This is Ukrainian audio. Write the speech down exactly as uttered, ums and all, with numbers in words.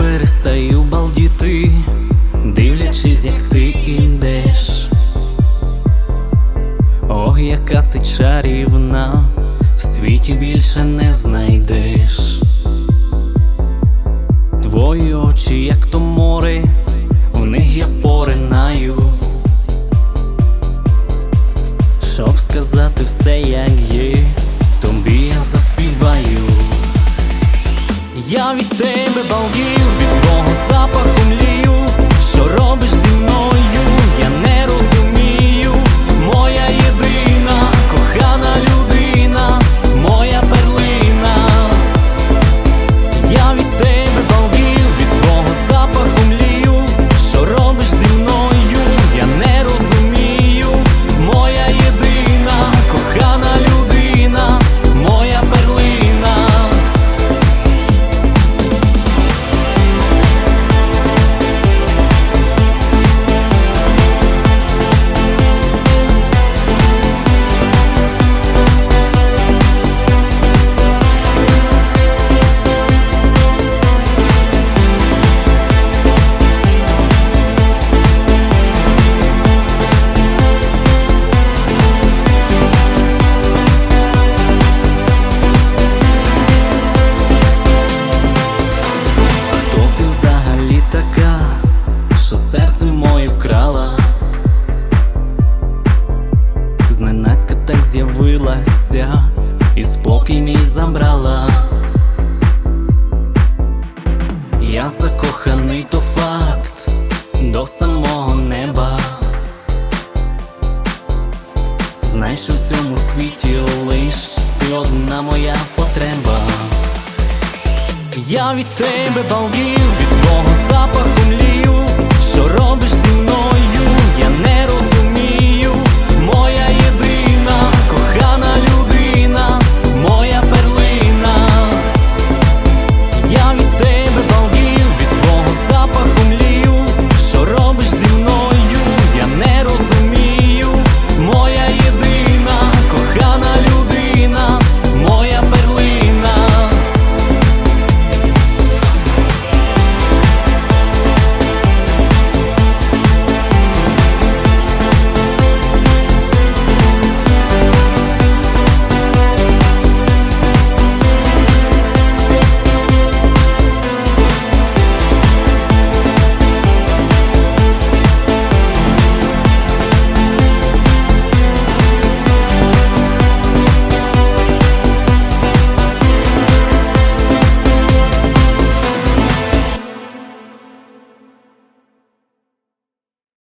перестаю балдіти, дивлячись, як ти ідеш. Ох, яка ти чарівна, в світі більше не знайдеш. Твої очі, як то море, в них я поринаю, щоб сказати все, як є, тобі я заспіваю. Я від тебе балдію, від твого запаху млію. Що робиш зі мною, я не розумію. Моя єдина, кохана людина, моя перлина. Я від тебе балдію, від твого запаху млію. Що робиш зі мною, я не розумію. Моя єдина, кохана людина, моя перлина. Що серце моє вкрала, зненацька так з'явилася і спокій мій забрала. Я закоханий, то факт, до самого неба. Знай, що в цьому світі лиш ти одна моя потреба. Я від тебе балдію, від твого запаху млію. Що робиш зі мною, я не розумію.